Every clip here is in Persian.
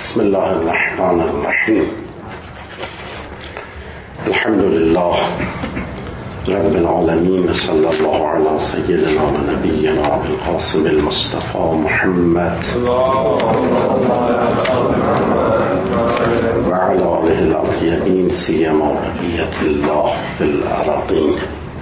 بسم الله الرحمن الرحیم. الحمد لله رب العالمین، صلی الله علی سیدنا و نبینا القاسم المصطفى محمد و علی آله الاطیبین سیما بقیة الله فی الارضین.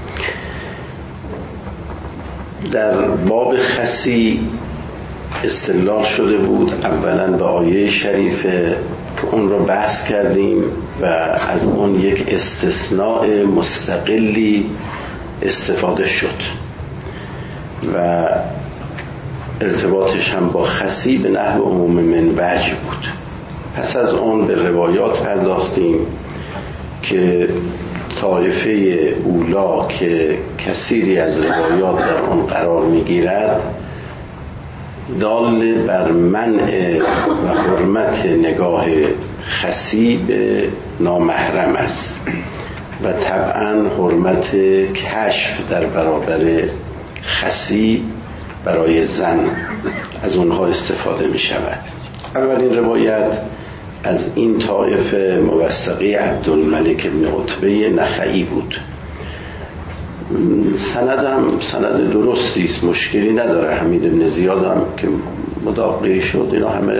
در باب خسی استدلال شده بود اولا به آیه شریفه که اون رو بحث کردیم و از اون یک استثناء مستقلی استفاده شد و ارتباطش هم با خسی به نحو عموم من وجه بود. پس از اون به روایات پرداختیم که طایفه اولا که کثیری از روایات در اون قرار میگیرد دال بر منع و حرمت نگاه خسی به نامحرم است و طبعا حرمت کشف در برابر خسی برای زن از اونها استفاده می شود. اولین روایت از این طایفه موثقه عبدالملک بن عتبه نخعی بود. سند درستی است، مشکلی نداره. حمید بن زیاد هم که مداقی شد، اینا همه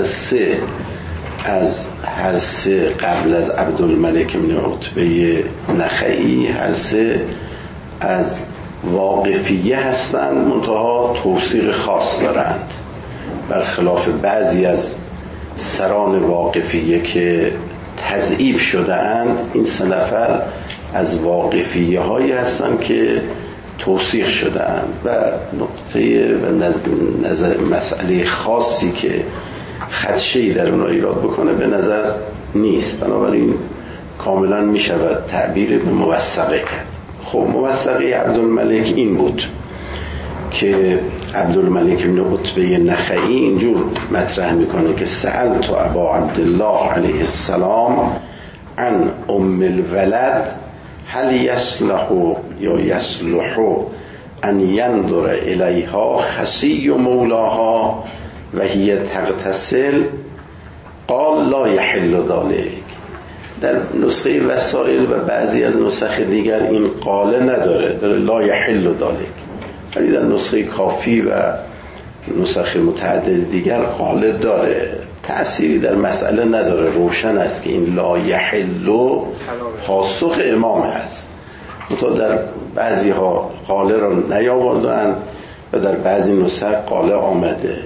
هر سه قبل از عبدالملک بن عتبه نخعی هر سه از واقفیه هستند، منتها توثیق خاص دارند، برخلاف بعضی از سران واقفیه که تضعیف شده اند. این سه نفر از واقفیه هایی هستند که توثیق شده اند و نقطه و مسئله خاصی که خدشه‌ای در اونها ایراد بکنه به نظر نیست، بنابراین کاملا می شود تعبیر به موثقه کرد. خب موثقه عبدالملک این بود که عبدالملک بن عتبه نخعی اینجور مطرح میکنه که سألت ابا عبدالله علیه السلام عن ام الولد هل یصلح یا یصلح ان ینظر الیها خسی مولاها و هی تغتسل قال لا یحل ذلک. در نسخه وسائل و بعضی از نسخ دیگر این قاله نداره، داره لا یحل ذلک، ولی در نسخه کافی و نسخه متعدد دیگر قاله داره. تأثیری در مسئله نداره، روشن است که این لا یحل پاسخ امام است. منتها در بعضی ها قاله را نیاوردن و در بعضی نسخ قاله آمده.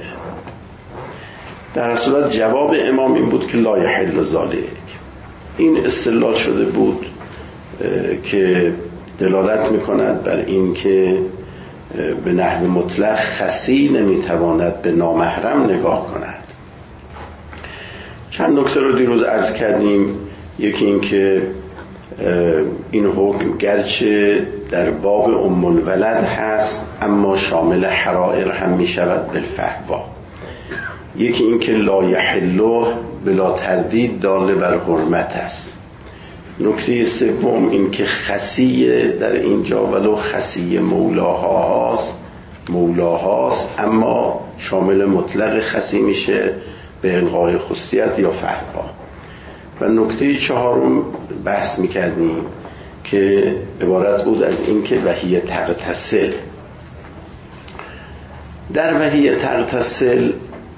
در صورت جواب امام این بود که لا یحل ذلک. این استدلال شده بود که دلالت میکند بر این که به نحو مطلق خسی نمیتواند به نامحرم نگاه کند. چند نکته رو دیروز عرض کردیم. یکی این که این حکم گرچه در باب ام الولد هست اما شامل حرائر هم می شود بالفحوا. یکی این که لا یحل بلا تردید دال بر حرمت است. نکته سوم این که خسی در اینجا ولو خسی مولاهاست اما شامل مطلق خسی میشه به الغای خصوصیت یا فحوا. و نکته چهارم بحث میکردیم که عبارت بود از این که وحی تغتسل. در وحی تغتسل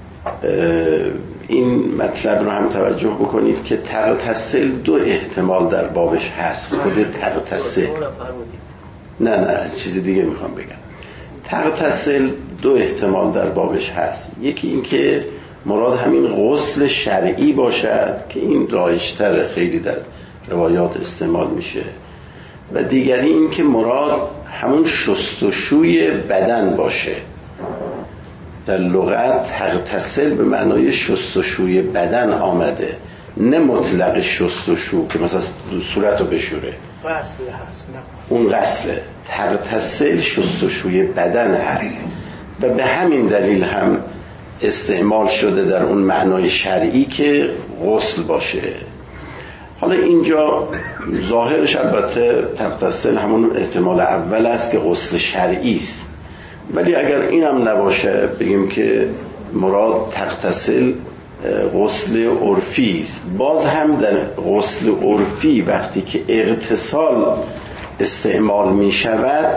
این مطلب رو هم توجه بکنید که تغتسل دو احتمال در بابش هست. خود تغتسل نه از چیز دیگه میخوام بگم. تغتسل دو احتمال در بابش هست. یکی این که مراد همین غسل شرعی باشد که این رایج‌تر، خیلی در روایات استعمال میشه، و دیگری این که مراد همون شستشوی بدن باشه. در لغت تغتسل به معنای شستشوی بدن آمده، نه مطلق شستشو که مثلا صورت رو بشوره، اون غسله. تغتسل شستشوی بدن هست و به همین دلیل هم استعمال شده در اون معنای شرعی که غسل باشه. حالا اینجا ظاهرش البته تغتسل همون احتمال اول است که غسل شرعی است، ولی اگر اینم نباشه بگیم که مراد تغتسل غسل عرفی است. باز هم در غسل عرفی وقتی که اغتسال استعمال می شود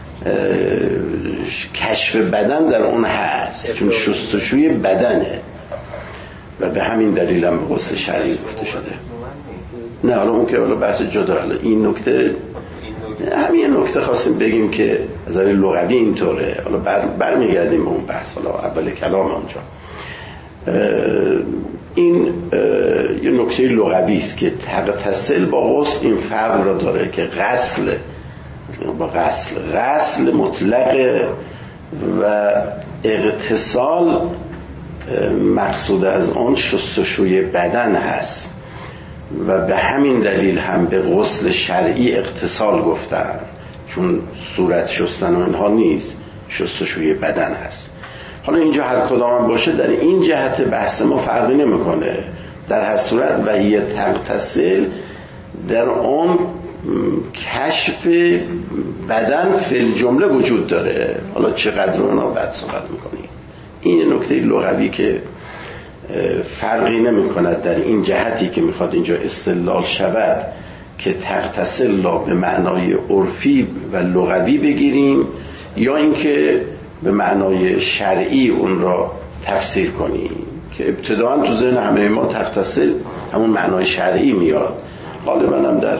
کشف بدن در اون هست، چون شستشوی بدنه و به همین دلیل هم به غسل شرعی گفته شده. نه حالا اون که حالا بحث جدا. حالا این نکته همین نکته خواستیم بگیم که از نظر لغوی اینطوره. حالا برمیگردیم به اون بحث حالا اول کلام آنجا. این یه نکته لغوی است که تغتسل با غسل این فرق را داره که غسل مطلق و اغتسال مقصود از آن شستشوی بدن هست و به همین دلیل هم به غسل شرعی اغتسال گفتن، چون صورت شستن و اینها نیست، شستشوی بدن هست. حالا اینجا هر کدام باشه در این جهت بحث ما فرقی نمیکنه. در هر صورت و هی تغتسل در آن کشف بدن فی الجمله وجود داره. حالا چقدر رو اینا بعد صحبت میکنیم. این نکته لغوی که فرقی نمی کند در این جهتی که میخواد اینجا استدلال شود که تغتسل را به معنای عرفی و لغوی بگیریم یا اینکه به معنای شرعی اون را تفسیر کنیم، که ابتداً تو ذهن همه ما تغتسل همون معنای شرعی میاد. غالباً هم در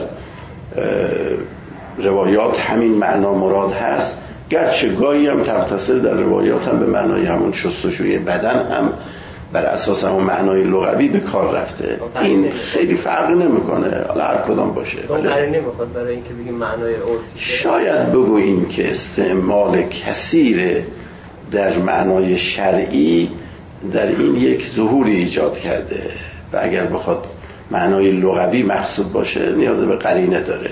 روایات همین معنا مراد هست، گرچه گاهی هم تغتسل در روایات هم به معنای همون شستشوی بدن هم بر اساس همون معنای لغوی به کار رفته. این خیلی فرق نمیکنه حالا هر کدام باشه. ولی نمیخواد برای اینکه بگیم معنای عرفی شاید بگوییم که استعمال کثیر در معنای شرعی در این یک ظهوری ایجاد کرده و اگر بخواد معنای لغوی مقصود باشه نیاز به قرینه داره.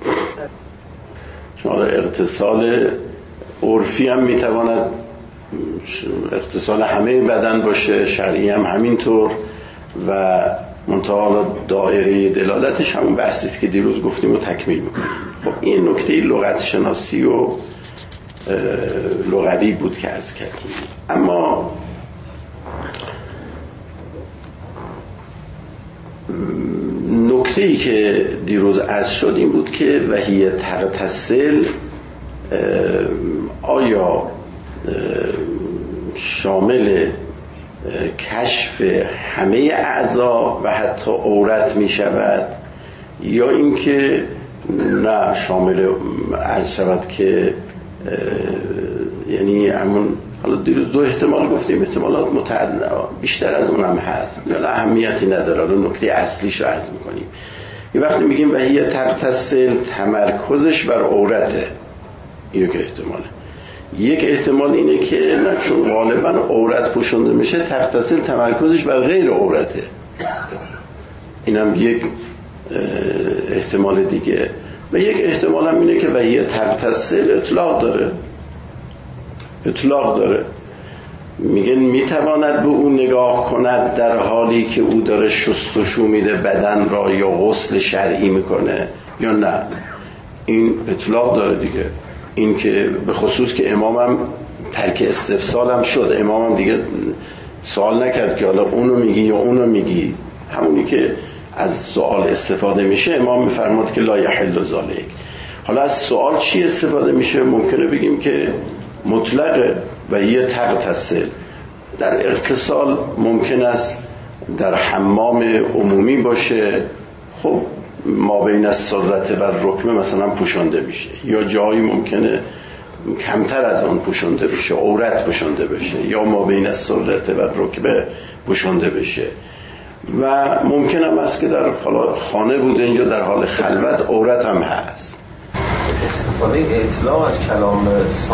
چون اغتسال عرفی هم میتواند اغتسال همه بدن باشه، شرعی هم همینطور و منتها دایره دلالتش همون بحثی است که دیروز گفتیم و تکمیل میکنیم. خب این نکته لغت شناسی و لغوی بود که عرض کردیم. اما نکته‌ای که دیروز عرض شد این بود که وحی تغتسل آیا شامل کشف همه اعضا و حتی عورت می شود یا اینکه نه شامل عرض شود که یعنی همون حالا دیروز دو احتمال گفتیم، احتمالات متعدد بیشتر از اونم هست یا اهمیتی نداره. حالا نکته اصلیش رو عرض میکنیم. یه وقتی میگیم وحی تغتسل تمرکزش بر عورته، یک احتماله. یک احتمال اینه که نه چون غالبا عورت پوشونده میشه تغتسل تمرکزش بر غیر عورته. اینم یک احتمال دیگه. و یک احتمال هم اینه که وحی تغتسل اطلاق داره. میگن میتواند به اون نگاه کند در حالی که او داره شستشو میده بدن را یا غسل شرعی میکنه یا نه. این اطلاق داره دیگه. این که به خصوص که امامم ترک استفسال هم شد، امامم دیگه سوال نکرد که حالا اونو میگی یا اونو میگی، همونی که از سوال استفاده میشه امام میفرماد که لا یحل ذالک. حالا از سوال چی استفاده میشه؟ ممکنه بگیم که مطلق و یه تغتسل در اغتسال ممکن است در حمام عمومی باشه، خب ما بین السرة و الرکبه مثلا پوشانده میشه، یا جایی ممکنه کمتر از آن پوشانده بشه، عورت پوشانده بشه، یا ما بین السرة و الرکبه پوشانده بشه. و ممکن هم است که در خانه بوده اینجا در حال خلوت عورت هم هست. استفاده اطلاق از کلام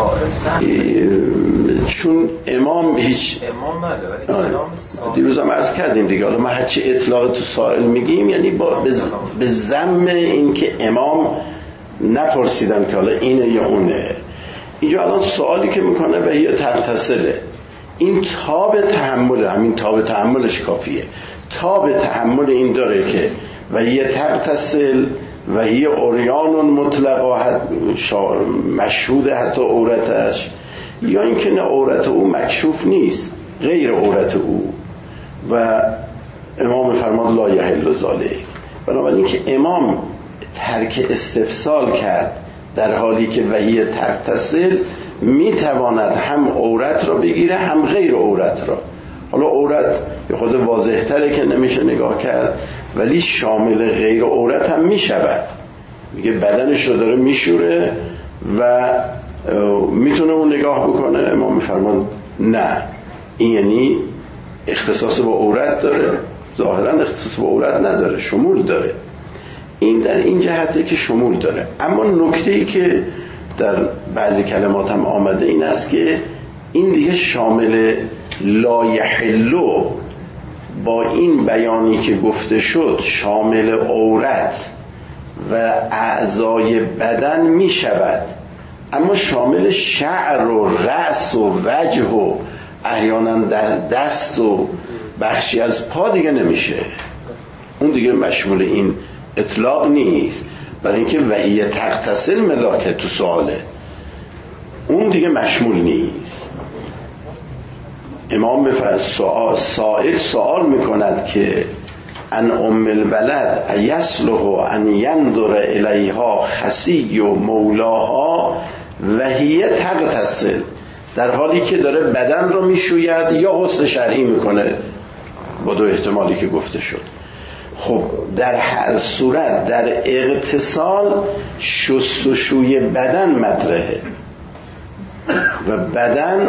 سائل چون امام هیچ دیروز هم عرض کردیم دیگه. حالا ما هرچی اطلاق تو سائل میگیم یعنی به ضمن این که امام نپرسیدن که حالا اینه یا اونه. اینجا الان سوالی که میکنه و هی تغتسله، این تاب تحمل، همین تاب تحملش کافیه. تاب تحمل این داره که و هی تغتسل و هی عریان مطلقا مشهود حتی عورتش، یا اینکه نه عورت او مکشوف نیست، غیر عورت او و امام فرماد لا یحل ذلک. بنابراین که امام ترک استفسال کرد در حالی که وحی تغتسل میتواند هم عورت را بگیره هم غیر عورت را. حالا عورت به خود واضح تره که نمیشه نگاه کرد، ولی شامل غیر عورت هم میشود. میگه بدنش رو داره میشوره و میتونه اون نگاه بکنه. امام میفرمان نه، این یعنی اختصاص با عورت داره، ظاهرا اختصاص با عورت نداره، شمول داره. این در این جهته که شمول داره. اما نکته‌ای که در بعضی کلمات هم آمده این است که این دیگه شامل لا یحلو با این بیانی که گفته شد شامل عورت و اعضای بدن می شود، اما شامل شعر و رأس و وجه و احیانا دست و بخشی از پا دیگه نمیشه. اون دیگه مشمول این اطلاق نیست، برای اینکه وحی تغتسل ملاکه تو سواله، اون دیگه مشمول نیست. امام سائل سوال میکند که ان ام الولد ایصلح ان ينظر الیها خسی و مولاها وحی تغتسل، در حالی که داره بدن رو میشوید یا غسل شرعی میکنه، با دو احتمالی که گفته شد. خب در هر صورت در اغتسال شستشوی بدن مطرحه و بدن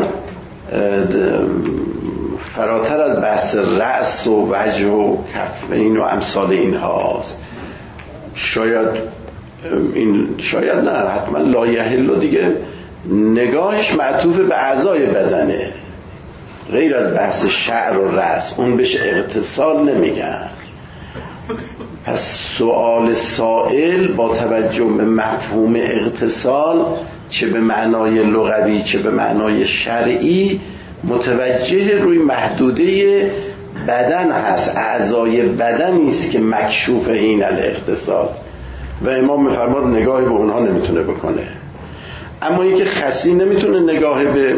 فراتر از بحث رأس و وجه و کفین و امثال این هاست. شاید نه، حتما لا یحل دیگه نگاهش معطوف به اعضای بدنه، غیر از بحث شعر و رأس، اون بهش اغتسال نمیگن. پس سؤال سائل با توجه به مفهوم اغتسال، چه به معنای لغوی چه به معنای شرعی، متوجه روی محدوده بدن هست، اعضای بدن نیست که مکشوف این الاغتسال، و امام میفرماد نگاهی به اونها نمیتونه بکنه. اما اینکه خسی نمیتونه نگاه به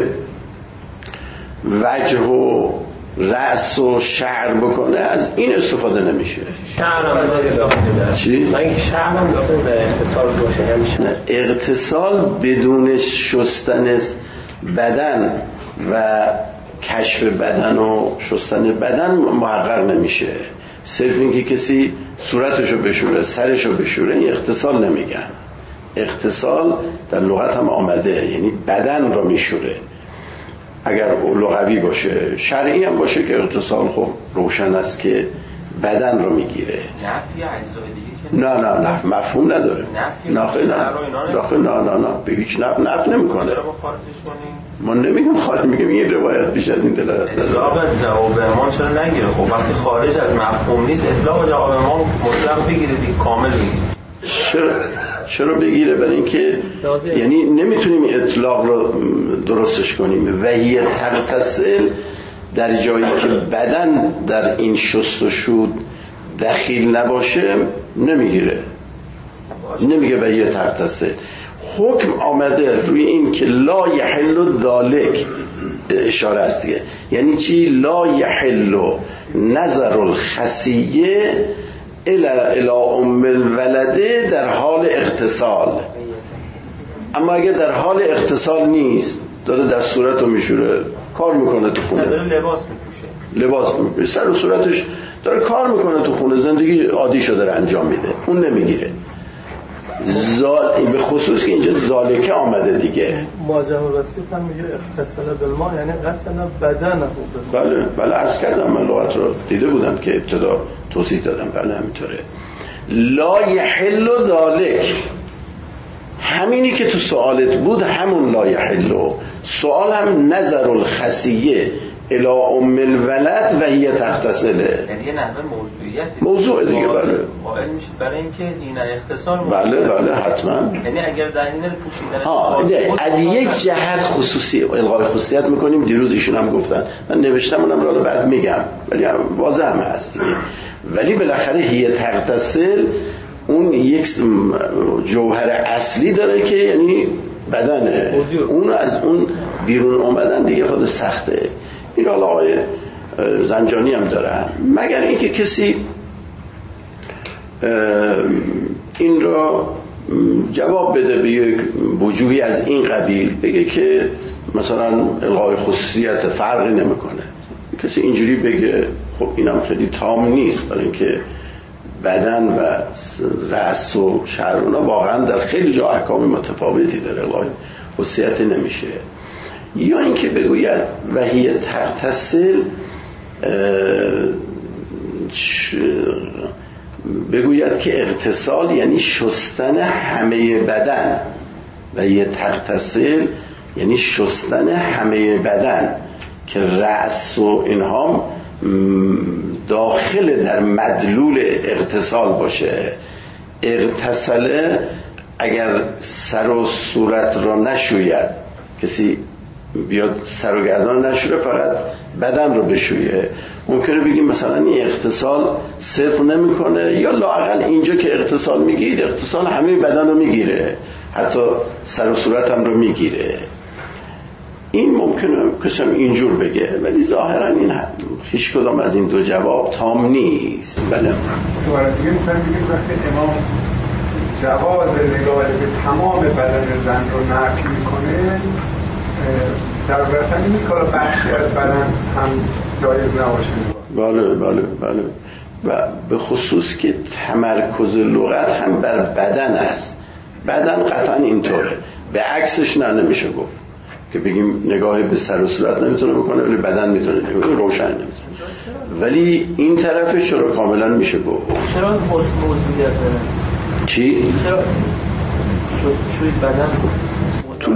وجه و رأس و شعر بکنه، از این استفاده نمیشه. شعر هم داخل چی؟ من اینکه شعر هم داخل در اغتسال باشه، نه، اغتسال بدون شستن بدن و کشف بدن و شستن بدن محقق نمیشه. صرف اینکه کسی صورتشو بشوره سرشو بشوره این اغتسال نمیگن. اغتسال در لغت هم آمده، یعنی بدن رو میشوره. اگر لغوی باشه، شرعی هم باشه که اغتسال خب روشن است که بدن رو میگیره. نفی اجزای دیگه که نه مفهوم نداره. نه به هیچ نفی نمیکنه. ما نمیگم خارج، میگم این روایت بیش از این دلالت نداره. اطلاق جواب امام چرا نگیره؟ خب وقتی خارج از مفهوم نیست اطلاق جواب امام مطلق بگیره دیگه، کامل بگیره. چرا بگیره؟ برای اینکه یعنی نمیتونیم اطلاق رو درستش کنیم. وحی تغتسل در جایی که بدن در این شست و شود دخیل نباشه نمیگیره، نمیگه وحی تغتسل. حکم آمده روی این که لا یحل ذالک اشاره است دیگه. یعنی چی؟ لا یحل نظر الخسیه الی ام الولده در حال اغتسال. اما اگه در حال اغتسال نیست، داره دست صورت رو میشوره، کار میکنه تو خونه، داره لباس میپوشه، سر و صورتش داره کار میکنه تو خونه، زندگی عادیشو داره انجام میده، اون نمیگیره. به خصوص که اینجا ذالکه آمده دیگه. ماجه رسید هم میگه اغتسل بالماء، یعنی غسل بدنه. بله عرض کردم، من لغت رو دیده بودم که ابتدا توضیح دادم. بله همینطوره. لا یحل ذالک، همینی که تو سوالت بود همون لا یحل. سوال هم نظر الخسیه الی ام الولد و هی تغتسله، یعنی یه نحوه موضوعیت موضوع دیگه. بله قائل میشید برای اینکه این اختصار بله حتما. یعنی اگر در این پوشیدن از یک جهت خصوصی الغای خصوصیت میکنیم. دیروز ایشون هم گفتن، من نوشتم اونم رو بعد میگم، ولی واضح هم هست. ولی بالاخره هی تغتسل اون یک جوهر اصلی داره که یعنی بدنه، اون از اون بیرون اومدن دیگه خود سخته. این حالا آقای زنجانی هم دارن، مگر اینکه کسی این را جواب بده به یک وجوهی از این قبیل، بگه که مثلا الغای خصوصیت فرقی نمیکنه. کسی اینجوری بگه خب اینم خیلی تام نیست، برای اینکه بدن و رأس و شعر اونا واقعا در خیلی جا احکام متفاوتی داره، الغای خصوصیت نمیشه. یا اینکه بگوید وحی تغتسل، بگوید که اغتسال یعنی شستن همه بدن، وحی تغتسل یعنی شستن همه بدن، که رأس و اینها داخل در مدلول اغتسال باشه. اغتسله اگر سر و صورت را نشوید، کسی بیاد سر و گردن نشوره فقط بدن رو بشویه، ممکنه بگیم مثلا این اغتسال صدق نمیکنه، یا لااقل اینجا که اغتسال میگید اغتسال همه بدن رو میگیره، حتی سر و صورت هم رو میگیره. این ممکنه کسیم اینجور بگه، ولی ظاهرا این هیچ کدام از این دو جواب تام نیست. بله دوباره دیگه میتونم بگیم وقتی امام جواز نگاه به تمام بدن زن رو نفی میکنه، در واقع این نیست که بخشی از بدن هم جایز نباشه. بله و به خصوص که تمرکز لغت هم بر بدن است. بدن قطعا اینطوره، به عکسش نمیشه گفت که بگیم نگاه به سر و صورت نمیتونه بکنه ولی بدن میتونه، روشن نمیتونه، ولی این طرفش چرا کاملا میشه گفت. چرا موضوعیت داره؟ چی؟ چرا شستشوی بدن تو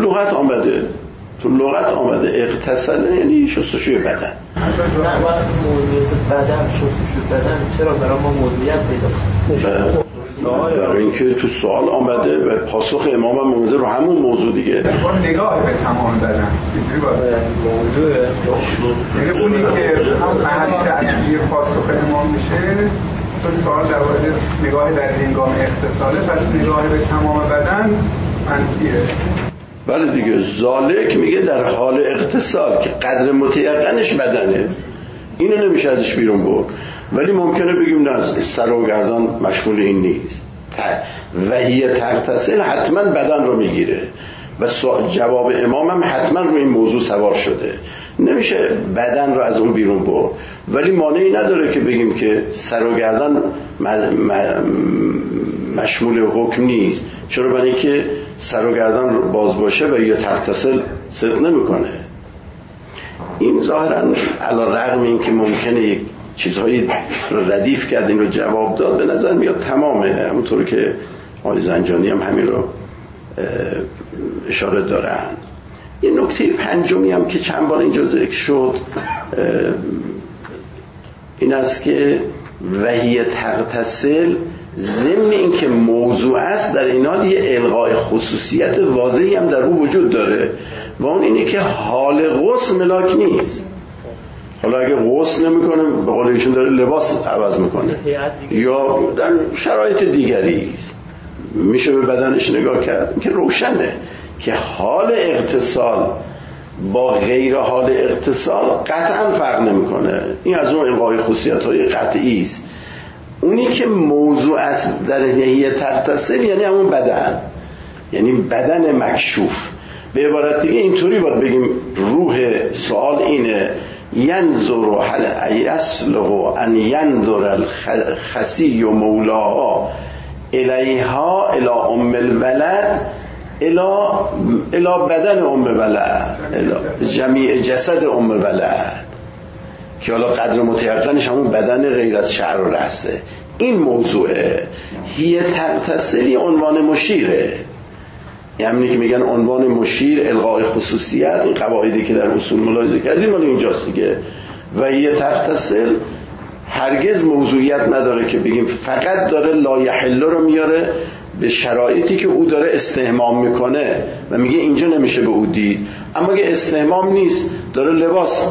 لغت آمده اغتسل یعنی شستشوی بدن. نه وقت موضوعیت بدن، شستشوی بدن چرا برای ما موضوعیت پیدا کنه؟ برای اینکه تو سوال آمده و پاسخ امام هم آمده رو همون موضوع دیگه. نگاه به تمام بدن اینجوری باشه موضوع، یعنی اونی که حدیث اصلی پاسخ امام میشه تو سوال در مورد نگاه در هنگام اغتساله، پس نگاه به تمام بدن منفیه. بله دیگه، ذالک میگه در حال اغتسال که قدر متیقنش بدنه، اینو نمیشه ازش بیرون برد، ولی ممکنه بگیم نه سر و گردن مشمول این نیست. وحی تغتسل حتما بدن رو میگیره و جواب امام هم حتما رو این موضوع سوار شده، نمیشه بدن رو از اون بیرون برد، ولی مانعی نداره که بگیم که سر و گردن مشمول حکم نیست. چرا؟ برای اینکه سر و گردن باز باشه و یا تغتسل صدق نمیکنه. این ظاهرا علی رغم این که ممکنه یک چیزهایی رو ردیف کرد این رو جواب داد، به نظر میاد تمامه، همونطور که آقای زنجانی هم همین رو اشاره دارن. یه نکته پنجمی هم که چند بار اینجا ذکر شد این است که وحی تغتسل ضمن این که موضوع است در این حال یه الغای خصوصیت واضحی هم در او وجود داره و اون اینه که حال غسل ملاک نیست. حالا اگه غسل نمیکنه به قول ایشون داره لباس عوض میکنه یا در شرایط دیگری میشه به بدنش نگاه کرد که روشنه که حال اغتسال با غیر حال اغتسال قطعا فرق نمیکنه. این از اون الغای خصوصیت‌های قطعی است. اونی که موضوع است در وحی تغتسل یعنی همون بدن، یعنی بدن مکشوف. به عبارت دیگه اینطوری باید بگیم روح سوال اینه ینظر هل یصلح ان ینظر الخسی مولاها الیها الی ام الولد الی بدن ام ولد، الی جمیع جسد ام ولد، که حالا قدر متیقنش همون بدن غیر از شعر و رأسه. این موضوعه. هی تغتسلی عنوان مشیره، یعنی که میگن عنوان مشیر الغای خصوصیت، این قواعدی که در اصول ملاحظه کردیم مال اینجاست دیگه. و هی تغتسل هرگز موضوعیت نداره که بگیم فقط داره لا یحل رو میاره به شرایطی که او داره استحمام میکنه و میگه اینجا نمیشه به او دید، اما اگه استحمام نیست داره لباس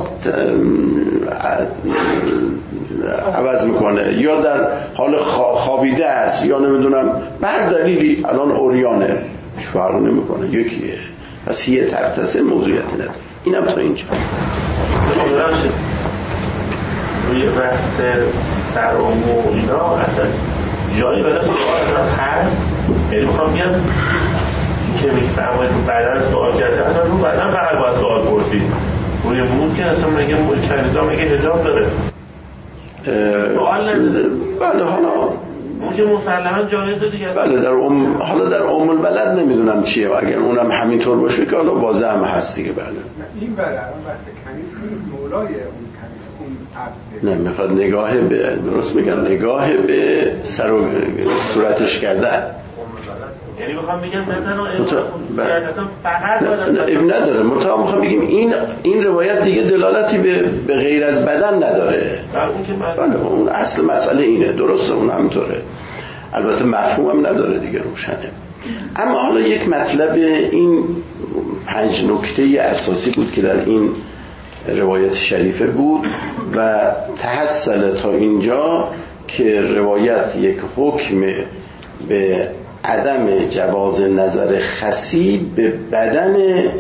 عوض میکنه یا در حال خوابیده است یا نمیدونم بر دلیلی الان عریانه، هیچ فرق نمیکنه، یکیه. پس هی تغتسل موضوعیتی نداره. اینم تا اینجا. توی بحث سر و مو اینا اصلا جایی برای سوال اصلا هست؟ یعنی میخوام بیان که میفرمایید رو بدن سوال کرده اصلا رو بدن فقط باید سوال پرسید روی مو که اصلا مگه کلیزا مگه حجاب داره سوال نداره بله حالا موجه مسلما جایزه دیگه بله حالا در ام البلد نمیدونم چیه اگر اونم همینطور باشه که حالا واضح هم هست دیگه بله این برای بحث کنیز نیست مولای اون کنیز اون عبده نه میخواد نگاه به درست میگم نگاه به سر و صورتش کردن یعنی میخوام بگم نه اصلا فقط نداره میخوام بگیم این روایت دیگه دلالتی به غیر از بدن نداره بله اون اصل مسئله اینه درسته اون همینطوره البته مفهوم هم نداره دیگه روشنه اما حالا یک مطلب این 5 نکته اساسی بود که در این روایت شریفه بود و تحصل تا اینجا که روایت یک حکم به عدم جواز نظر خسی به بدن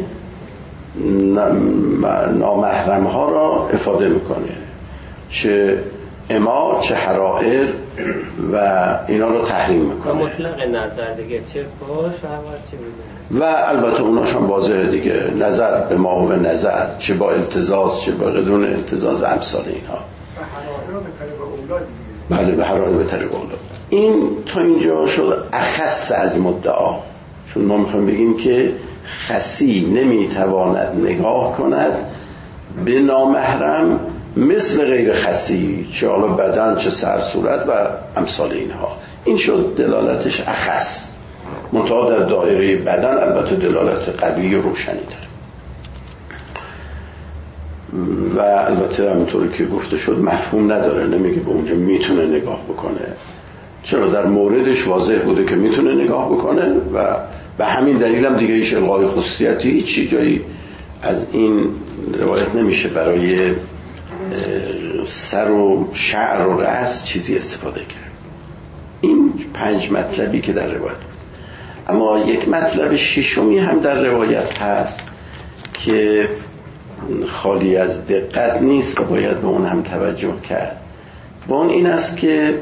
نامحرم ها را افاده میکنه چه اما چه حرائر و اینا رو تحریم میکنه مطلق نظر دیگه چه پاش چه میدونه و البته اوناش هم واضحه دیگه نظر به ما و به نظر چه با التزاز چه با بدون التزاز امثال اینها بله به حرائر به طریق اولاد این تا اینجا شد اخص از مدعا چون ما میخوایم بگیم که خسی نمیتواند نگاه کند به نامحرم مثل غیر خسی چه حالا بدن چه سر صورت و امثال اینها این شد دلالتش اخص منتها در دایره بدن البته دلالت قوی و روشنی داره و البته همینطوری که گفته شد مفهوم نداره نمیگه به اونجا میتونه نگاه بکنه چرا در موردش واضح بوده که میتونه نگاه بکنه و به همین دلیل هم دیگه هیچ الغای خصوصیتی هیچی جایی از این روایت نمیشه برای سر و شعر و رأس چیزی استفاده کرد این 5 مطلبی که در روایت بود اما یک مطلب ششمی هم در روایت هست که خالی از دقت نیست و باید به اون هم توجه کرد و اون این است که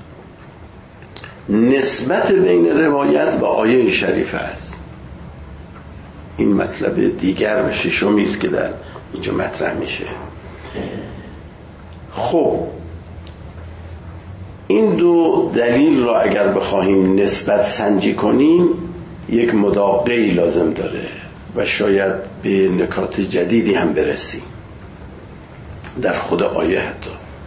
نسبت بین روایت و آیه شریفه است این مطلب دیگر و ششمی است که در اینجا مطرح میشه خب این دو دلیل را اگر بخواهیم نسبت سنجی کنیم یک مداقعی لازم داره و شاید به نکات جدیدی هم برسیم در خود آیه حتی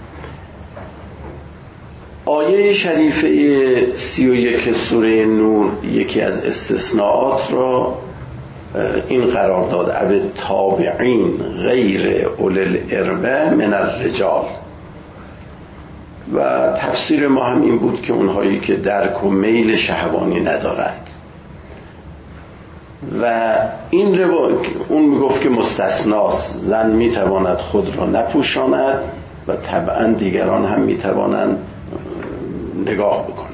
آیه شریفه 31 سوره نور یکی از استثناءات را این قرار داد او تابعین غیر اول الاربه من الرجال و تفسیر ما هم این بود که اونهایی که درک و میل شهوانی ندارند و این اون میگفت که مستثناست زن میتواند خود را نپوشاند و طبعا دیگران هم میتوانند نگاه بکنند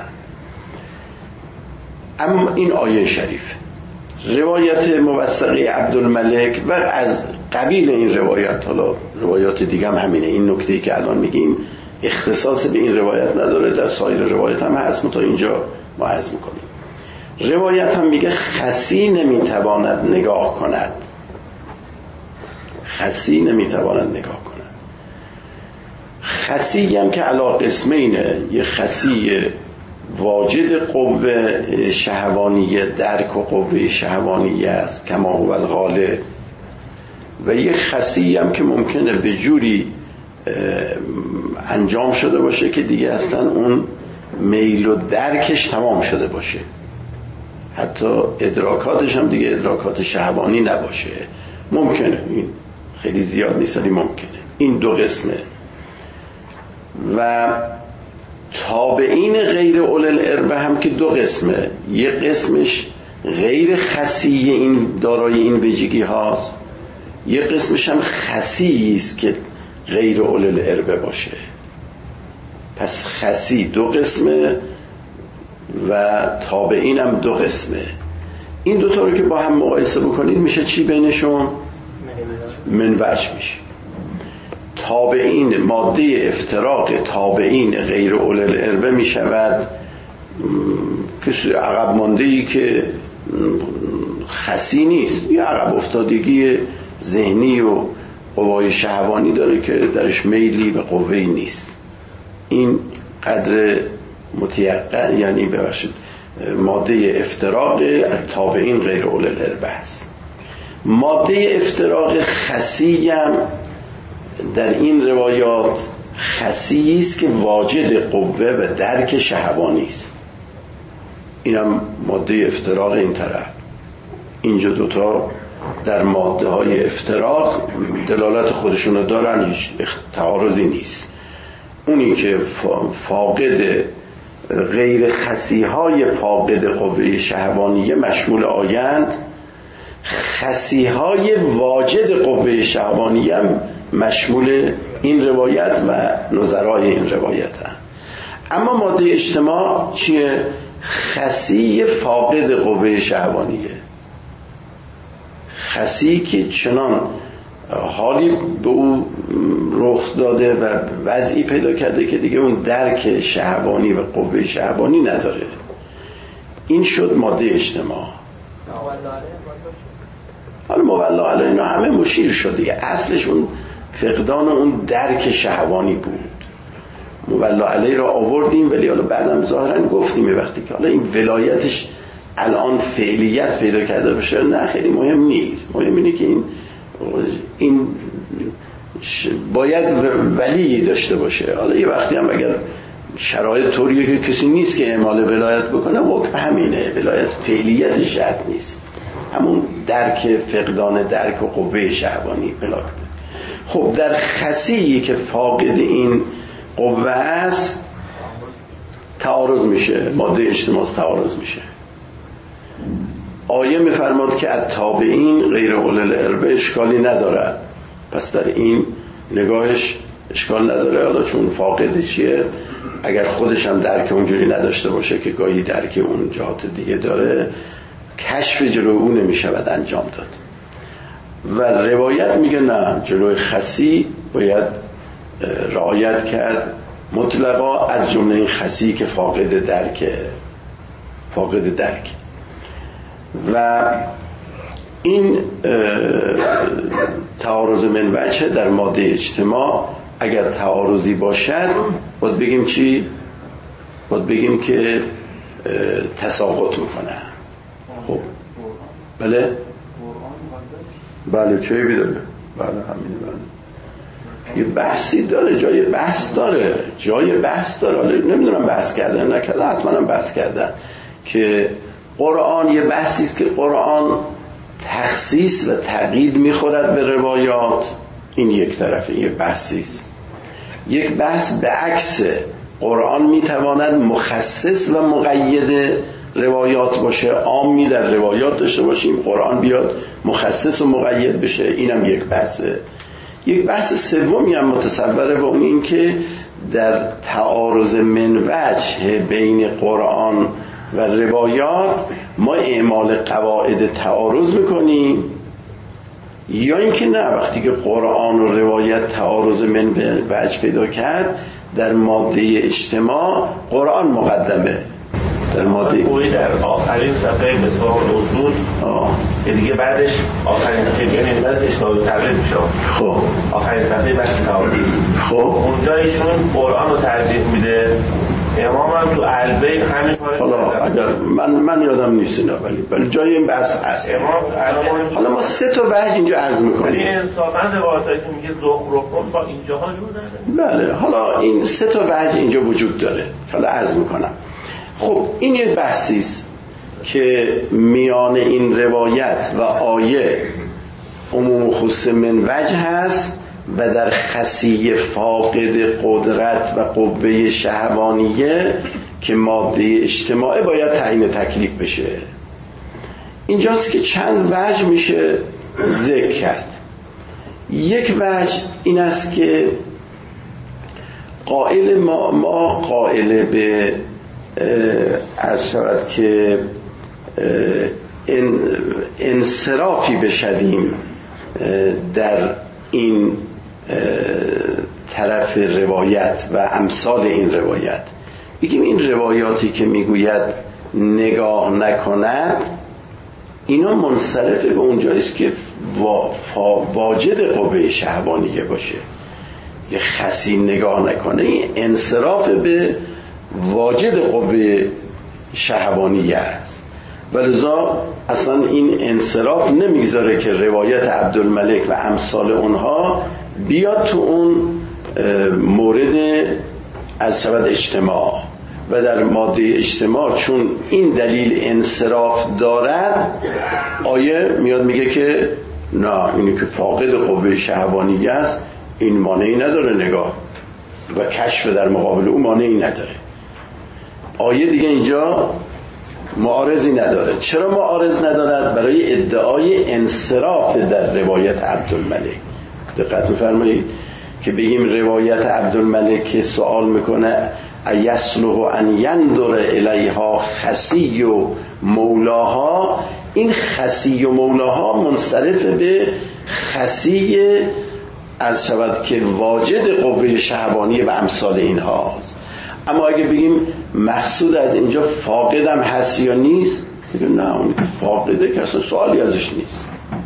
اما این آیه شریف روایت موثقه عبدالملک و از قبیل این روایت حالا روایات دیگه هم همینه این نکته‌ای که الان میگیم اختصاص به این روایت نداره در سایر روایت هم هست تا اینجا ما عرض میکنیم روایت هم میگه خسی نمیتواند نگاه کند خسی نمیتواند نگاه کند خسی هم که علا قسمینه یه خسی واجد قوه شهوانیه درک و قوه شهوانیه است کما هو الغالب و یه خسی هم که ممکنه به جوری انجام شده باشه که دیگه اصلا اون میل و درکش تمام شده باشه حتی ادراکاتش هم دیگه ادراکات شهوانی نباشه ممکنه این خیلی زیاد نیست ولی ممکنه این دو قسمه و تابعین غیر اول الاربه هم که دو قسمه یه قسمش غیر خسی این دارای این ویژگی هاست یه قسمش هم خسی است که غیر اول الاربه باشه پس خسی دو قسمه و تابعین هم دو قسمه این دوتا رو که با هم مقایسه بکنید میشه چی بینشون؟ منوج میشه تابعین ماده افتراق تابعین غیر اولی الاربه می شود کسی عقب مانده‌ای که خسی نیست، یا عقب افتادگی ذهنی و قوای شهوانی داره که درش میلی و قوه‌ای نیست. این قدر متیقن، یعنی ببخشید ماده افتراق تابعین غیر اولی الاربه است. ماده افتراق خسی هم در این روایات خسی است که واجد قوه و درک شهوانی است. اینم ماده افتراق این طرف. اینجا دوتا در ماده های افتراق دلالت خودشونو دارن، هیچ تعارضی نیست. اونی که فاقد غیر خسی های فاقد قوه شهوانیه مشمول آیند، خسی های واجد قوه شهوانیه هم مشمول این روایت و نظرای این روایت هم. اما ماده اجتماع چیه؟ خسی فاقد قوه شهوانیه، خسی که چنان حالی به او رخ داده و وضعی پیدا کرده که دیگه اون درک شهوانی و قوه شهوانی نداره. این شد ماده اجتماع. حالا مولا علیه اینا همه مشیر شد دیگه، اصلش اون فقدان اون درک شهوانی بود. مولا علیه را آوردیم، ولی حالا بعدم ظاهرا گفتیم وقتی که حالا این ولایتش الان فعلیت پیدا کرده باشه، نه خیلی مهم نیست. مهم اینه که این باید ولی داشته باشه. حالا یه وقتی هم اگر شرایط طوریه که کسی نیست که اعمال ولایت بکنه، حکم همینه، ولایت فعلیت شرط نیست، همون درک فقدان درک و قوه شهوانی بلاک. خب در خسی که فاقد این قوه است تعارض میشه، ماده اجتماع تعارض میشه. آیه میفرماد که التابعین غیر اولی الاربه اشکالی ندارد، پس در این نگاهش اشکال نداره. حالا چون فاقد چیه، اگر خودش هم درک اونجوری نداشته باشه که گاهی درک اون جهات دیگه داره، کشف جلوی اون نمیشود انجام داد. و روایت میگه نه، جلوی خسی باید رعایت کرد مطلقا، از جمله این خسی که فاقد درک. و این تعارض من وجه در ماده اجتماع اگر تعارضی باشد باید بگیم چی؟ باید بگیم که تساقط میکنه. خب بله چه بیداره؟ بله همینه. بله یه بحثی داره، جای بحث داره. حالا نمیدونم بحث کردن نکردن، حتما هم بحث کردن که قرآن یه بحثی است که قرآن تخصیص و تقیید میخورد به روایات. این یک طرفه، یه بحثی است. یک بحث به عکس، قرآن میتواند مخصص و مقید روایات باشه، عامی در روایات داشته باشیم، قرآن بیاد مخصص و مقید بشه. اینم یک بحثه. یک بحث سومی هم متصوره و اون این که در تعارض من وجه بین قرآن و روایات ما اعمال قواعد تعارض میکنیم، یا اینکه نه، وقتی که قرآن و روایت تعارض من وجه پیدا کرد، در ماده اجتماع قرآن مقدمه. در ماده در آخرین صفحه مصباح الاصول که دیگه بعدش آخرین صفحه، یعنی بعد اشکال و تقلید میشه. خب آخرین صفحه بحث تعارض. خب اونجا ایشون قرآن رو ترجیح میده، امام هم تو البه همین کار. حالا اگر من یادم نیست اینا، ولی جای این بحث هست. حالا ما سه تا وجه اینجا عرض میکنیم. این انصافا روایاتی که میگه زخرفون با اینجاها جور نداره. بله حالا این سه تا وجه اینجا وجود داره، حالا عرض میکنم. خب این یه بحثی است که میان این روایت و آیه عموم خصوص من وجه هست و در خسی فاقد قدرت و قوه شهوانیه که ماده اجتماعی باید تعیین تکلیف بشه. اینجاست که چند وجه میشه ذکر کرد. یک وجه این است که قائل ما قائل به عرض شود که انصرافی بشویم در این طرف روایت و امثال این روایت بگیم این روایاتی که میگوید نگاه نکند اینا منصرف به اونجاییست که واجد قوه شهوانیه باشه. یه خسی نگاه نکنه این انصراف به واجد قوه شهوانیه است و لذا اصلا این انصراف نمیگذاره که روایت عبدالملک و امثال اونها بیاد تو اون مورد از شود اجتماع و در ماده اجتماع چون این دلیل انصراف دارد آیه میاد میگه که نه اینی که فاقد قوه شهوانیه است این مانعی نداره نگاه و کشف در مقابل او مانعی نداره. آیه دیگه اینجا معارضی نداره. چرا معارض ندارد؟ برای ادعای انصراف در روایت عبدالملک. دقت بفرمایید که بگیم روایت عبدالملک که سوال میکنه ایصلح ان ينظر الیها خسی و مولاها، این خسی و مولاها منصرف به خسی عرض شود که واجد قوه شهوانی و امثال اینهاست. اما اگه بگیم مقصود از اینجا فاقدم هست یا نیست، بگیم نه اون که فاقده که اصلا سوالی ازش نیست.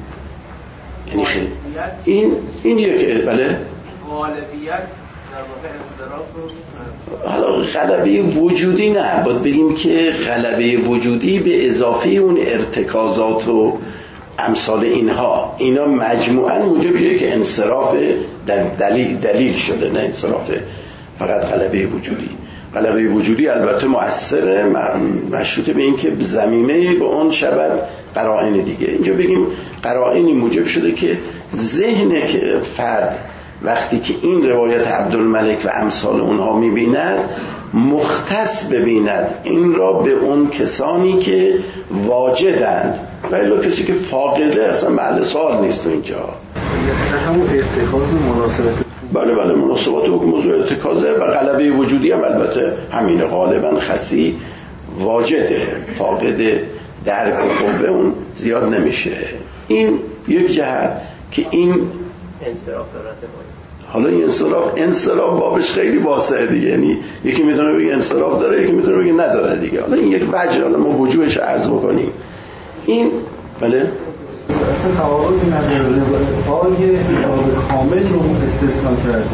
یعنی خیلی این یک بله غالبیت در واقع انصراف رو حالا غلبه وجودی نه، باید بگیم که غلبه وجودی به اضافه اون ارتکازات و امثال اینا مجموعاً موجب شده که انصراف دلیل شده، نه انصراف فقط غلبه وجودی. غلبه وجودی البته مؤثره، مشروطه به این که ضمیمه به اون شود قرائن دیگه. اینجا بگیم قرائنی موجب شده که ذهن فرد وقتی که این روایت عبدالملک و امثال اونها میبیند مختص ببیند این را به اون کسانی که واجدند و الا کسی که فاقده اصلا محل سوال نیست اینجا. همون ارتکاز و مناسبت بله مناسبات و موضوع ارتکازه و غلبه وجودی هم البته همینه، غالبا خسی واجده، فاقد درک و قوه اون زیاد نمیشه. این یک جهت که این انصراف دارد. حالا این انصراف بابش خیلی واسعه دیگه، یعنی یکی میتونه بگه انصراف داره، یکی میتونه بگه نداره دیگه. حالا این یک وجه، حالا ما وجوهش عرض بکنیم. این بله اصلا تعارضی نداره، آیه حجاب کامل رو استثنا کرده.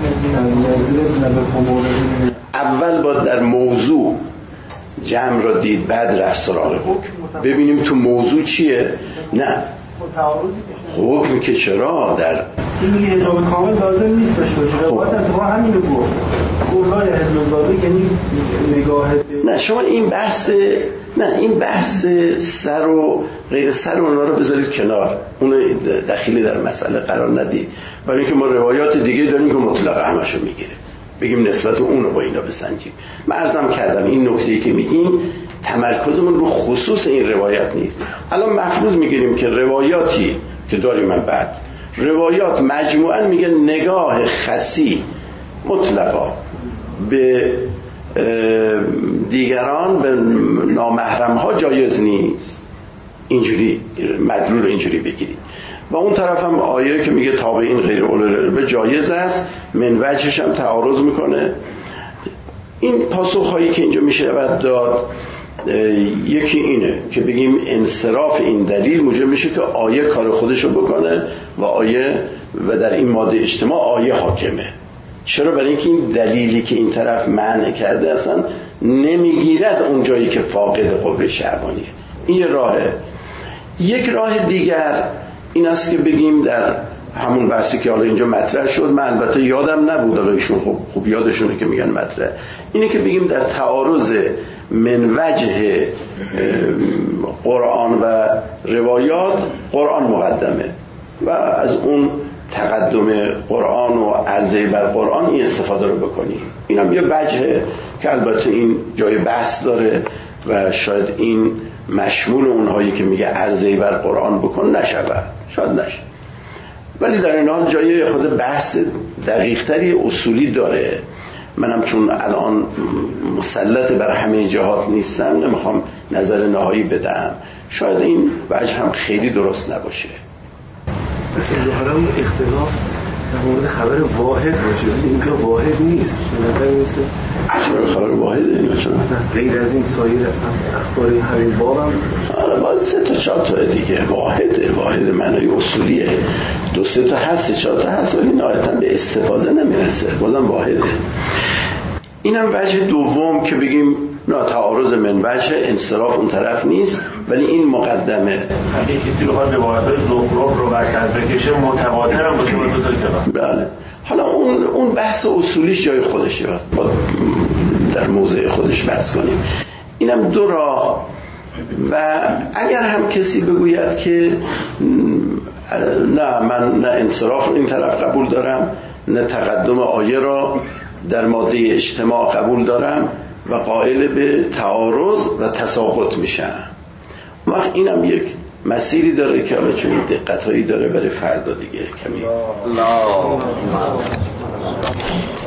اول باید در موضوع جمع را دید، بعد رفت سراغ حکم. ببینیم تو موضوع چیه. نه حکم که چرا در این میگه حجاب کامل لازم نیست باشه. روایت اتفاقا همین رو گفت. قولای اهل یعنی نگاه نه شما این بحث سر و غیر سر اونا رو بذارید کنار، اون دخیلی در مسئله قرار ندید، برای اینکه ما روایات دیگه داریم که مطلقه همشو میگیره، بگیم نسبت اون رو با اینا بسنجیم. من عرضم کردم این نکته‌ای که میگیم تمرکزمون رو خصوص این روایت نیست. الان مفروض میگیریم که روایاتی که داریم من بعد روایات مجموعاً میگه نگاه خسی مطلقا به دیگران، به نامحرم ها جایز نیست، اینجوری مدلول اینجوری بگیرید. و اون طرف هم آیه که میگه تابعین غیر اولو الالباب جایز است، من وجهش هم تعارض میکنه. این پاسخ هایی که اینجا میشه باید داد، یکی اینه که بگیم انصراف این دلیل موجب میشه که آیه کار خودشو بکنه و آیه و در این ماده اجتماع آیه حاکمه. چرا؟ برای اینکه این دلیلی که این طرف منع کرده اصلا نمیگیرد اون جایی که فاقد قوه شهوانیه. این یه راهه. یک راه دیگر این است که بگیم در همون بحثی که حالا اینجا مطرح شد، من البته یادم نبود، حالا ایشون خوب یادشونه که میگن مطرح، اینه که بگیم در تعارض من وجه قرآن و روایات قرآن مقدمه و از اون تقدم قرآن و عرضه بر قرآن این استفاده رو بکنیم. این هم یه وجهه که البته این جای بحث داره و شاید این مشمول اونهایی که میگه عرضه بر قرآن بکن نشود، شاید نشه، ولی در این حال جای خود بحث دقیق‌تری اصولی داره. منم چون الان مسلط بر همه جهات نیستم نمیخوام نظر نهایی بدم، شاید این وجه هم خیلی درست نباشه. ظاهرا اختلاف مورد خبر واحد باشه، ولی اینجا واحد نیست. به نظر میسه چرا خبر واحده اینا؟ چرا غیر از این سایر اخباری همین بابم باز 3 تا 4 تا دیگه واحد معنای اصولیه. 2 3 تا هست، 4 تا هست، ولی نهایتا به استفاده نمیرسه، بازم واحده. اینم وجه دوم که بگیم نه تعارض من وجه انصراف اون طرف نیست، ولی این مقدمه. اگه کسی بخواد روایت‌های زخرف رو بسر بکشه متواتر هم باشه با 2 تا کتاب. بله. حالا اون بحث اصولیش جای خودشه، باید در موضع خودش بحث کنیم. اینم 2 راه. و اگر هم کسی بگوید که نه من نه انصراف رو این طرف قبول دارم، نه تقدم آیه را در ماده اجتماع قبول دارم و قائل به تعارض و تساقط میشم، وقت اینم یک مسیری داره که حالا چون دقتایی داره برای فردا دیگه کمی